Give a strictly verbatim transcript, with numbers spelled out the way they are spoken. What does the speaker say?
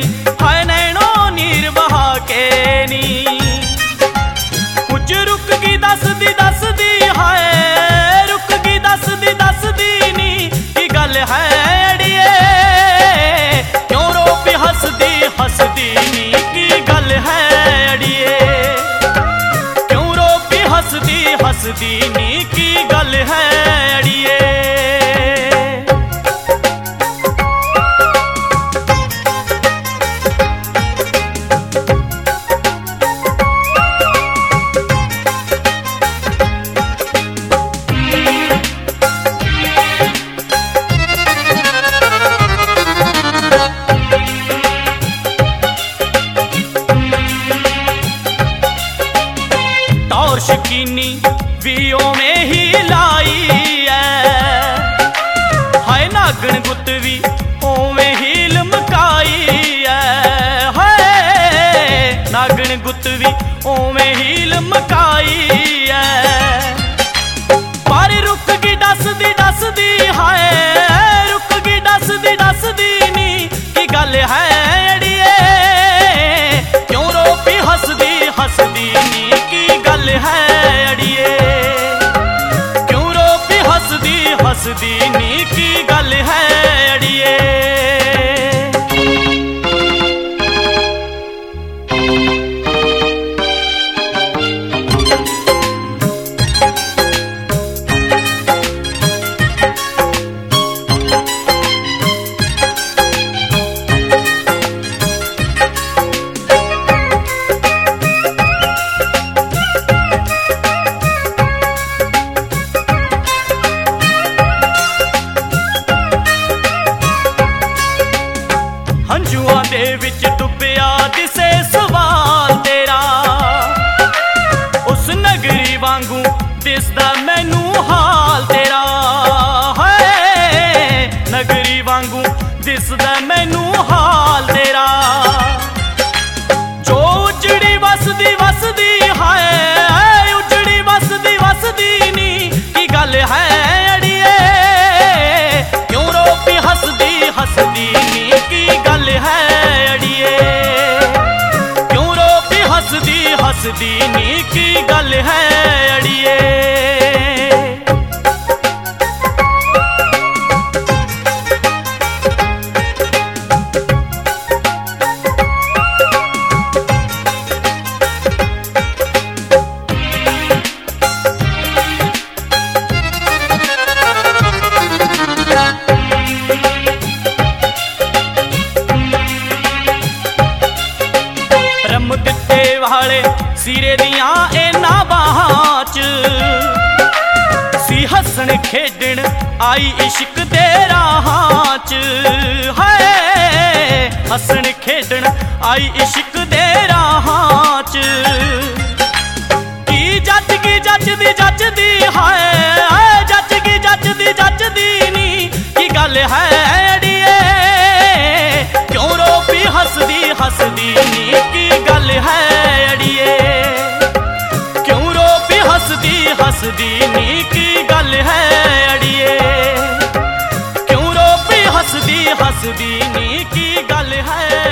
हाय nano नीर बहा के नी। कुछ रुक गई दस दी दस दी हाय, रुक गई दस दी दस दी नी की गल है अड़िए। क्यों रो पी हसदी हसदी नी की गल है अड़िए। क्यों रो पी हसदी हसदी नी की गल है अड़िए। शकीनी वियो में ही लाई है, हाय नागन गुतवी ओवें ही लमकाई है। हाय नागन गुतवी ओवें ही लमकाई है। पर रुक गई दस दी दस दी हाय, रुक गई दस दी दस दी नी की गल है अड़िए। क्यों रो पी हसदी हसदी नी की गल है अड़िए। क्यों रो पी हसदी हसदी नी की गल है अड़िए। हंजुआं दे विच डुबिया दिसे सवाल तेरा, उस नगरी वांगू दिसदा मैनू हाल तेरा। है नगरी वांगू दिसदा मैनू हाल तेरा। जो उजड़ी वसदी वसदी हाय, उजड़ी वसदी वसदी नी की गल है अड़िए। क्यों रो पी हसदी हसदी नी की गल है अड़िए। क्यों रो पी हसदी हसदी नी की गल है अड़िए। रम दिते वाले सिरे दियां इन्हां बाहां च, सी हसन खेडन आई इश्क दे राहां च। हाय हसन खेडन आई इश्क दे राहां च। की जच की जचदी जचदी हाय, जच की जचदी जचदी नी की गल है अड़िए। क्यों रो पी हसदी हसदी नी की गल है अड़िए। क्यों रो पी हसदी हसदी नी की गल है अड़िए। क्यों रो पी हसदी हसदी नी की गल है।